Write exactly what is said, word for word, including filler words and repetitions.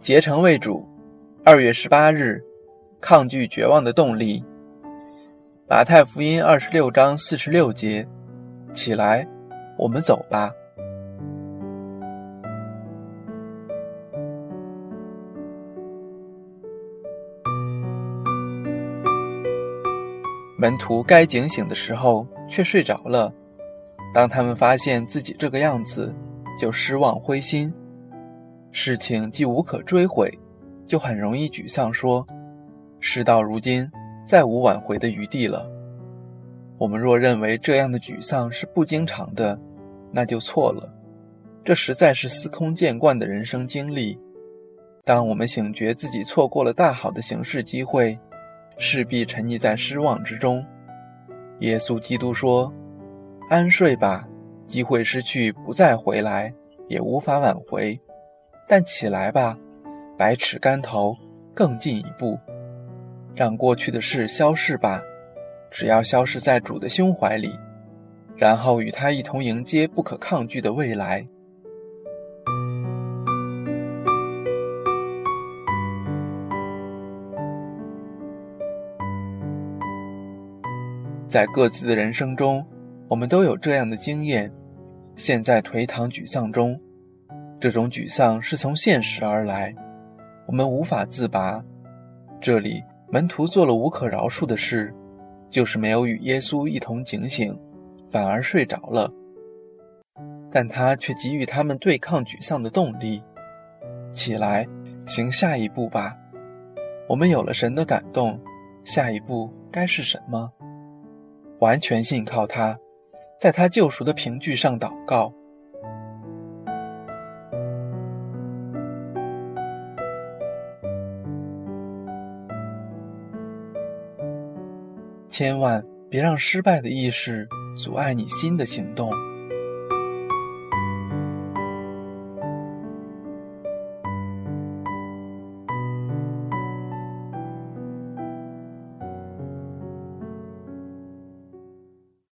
竭诚为主。二月十八日，抗拒绝望的动力。马太福音二十六章四十六节，起来，我们走吧。门徒该警醒的时候却睡着了，当他们发现自己这个样子，就失望灰心，事情既无可追悔，就很容易沮丧，说事到如今，再无挽回的余地了。我们若认为这样的沮丧是不经常的，那就错了，这实在是司空见惯的人生经历。当我们醒觉自己错过了大好的行事机会，势必沉溺在失望之中。耶稣基督说，安睡吧，机会失去不再回来，也无法挽回，但起来吧，百尺竿头，更进一步，让过去的事消逝吧，只要消失在主的胸怀里，然后与他一同迎接不可抗拒的未来。在各自的人生中，我们都有这样的经验，陷在颓唐沮丧中，这种沮丧是从现实而来，我们无法自拔。这里门徒做了无可饶恕的事，就是没有与耶稣一同警醒，反而睡着了。但他却给予他们对抗沮丧的动力，起来，行下一步吧。我们有了神的感动，下一步该是什么？完全信靠他，在他救赎的凭据上祷告。千万别让失败的意识阻碍你新的行动。